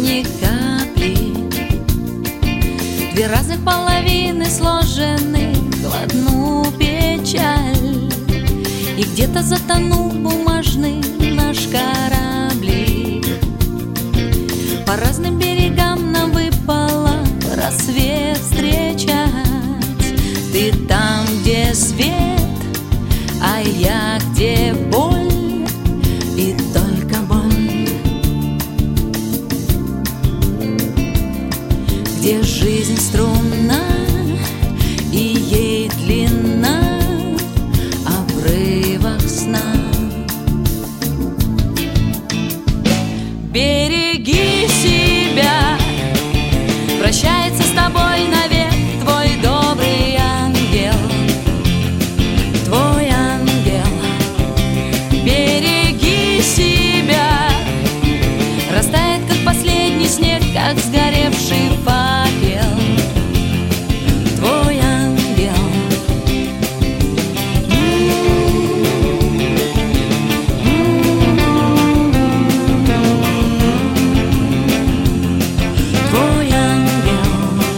ни капли. Две разных половины сложены в одну печаль. И где-то затонул бумажный наш кораблик. По разным берегам нам выпало рассвет встречать. Ты там, где свет, а я где боль, и только боль. Где жизнь струна, и ей длина, обрывах сна. Береги себя, прощается с тобой навек твой добрый ангел, твой ангел. Береги себя, растает, как последний снег, как сгоревший факел, твой ангел. Твой ангел.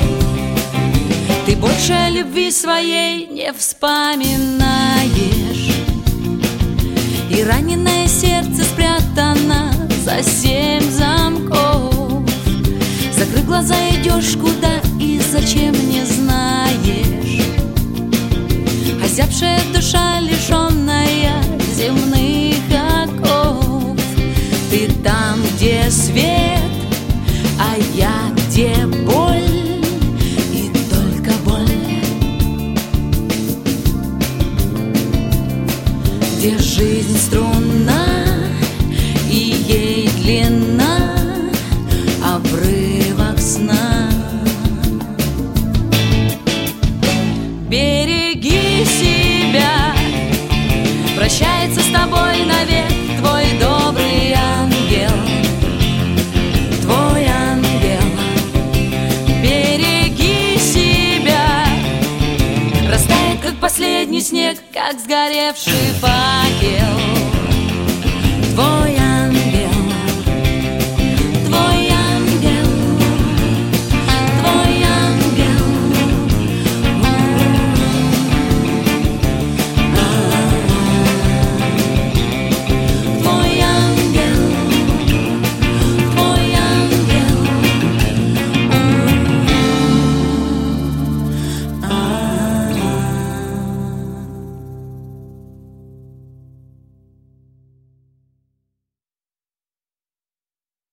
Ты больше о любви своей не вспоминаешь, и раненое сердце спрятано за 7 замков. Закрыв глаза, идешь куда и зачем не знаешь. Озябшая душа, лишенная земных оков. Ты там, где свет, а я где боль, и только боль. Где жизнь струна, и ей длина, обрывах сна. Береги себя, прощается с тобой навек твой добрый ангел, твой ангел. Береги себя, растает, как последний снег, как сгоревший факел, твой